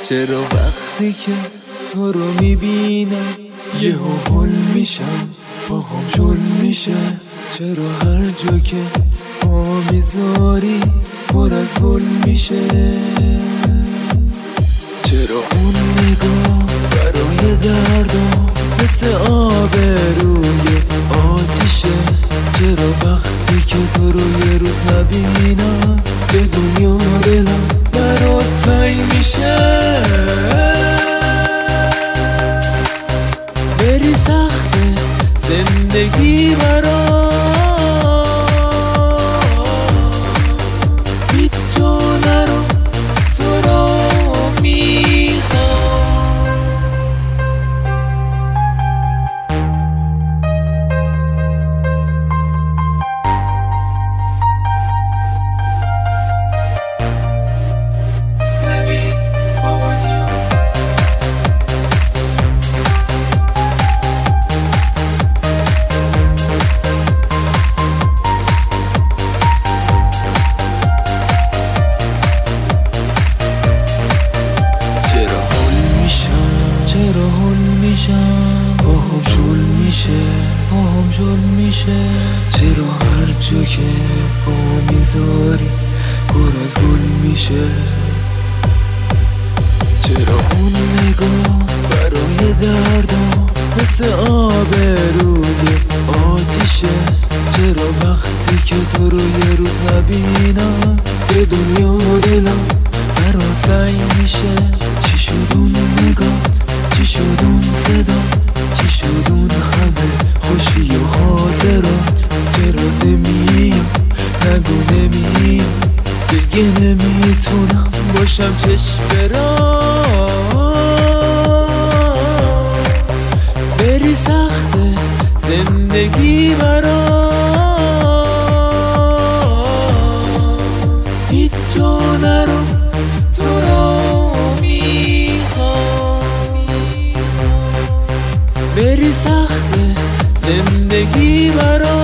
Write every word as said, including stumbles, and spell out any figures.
چرا وقتی که تو رو میبینم یه حل میشم، پاهم شل میشه؟ چرا هر جا که پا میذاری پر از گل میشه؟ چرا اون نگاه برای دردم مثل آب روی آتیشه؟ چرا وقتی که تو رو یه روز نبینم به دنیا دلم برات تنگ میشه؟ بری سخته زندگی برام، هیچ جا نرو تو رو میخوام. پاهم شل میشه، پاهم شل میشه. چرا هر جا که پا میذاری پر از گل میشه؟ چرا اون نگاه برای دردم مثل آب روی آتیشه؟ چرا وقتی که تو رو یه روز نبینم به دنیا دلم برات تنگ میشه؟ چی شد اون نگاه؟ چی شد اون صدا؟ چی شد اون همه خوشی و خاطرات؟ چرا نمیام؟ نگو نمیام، دیگه نمیتونم باشم چشم برام. بری سخته زندگی برام، هیچ جا نرو تو رو میخوام. بری سخته زندگی برام.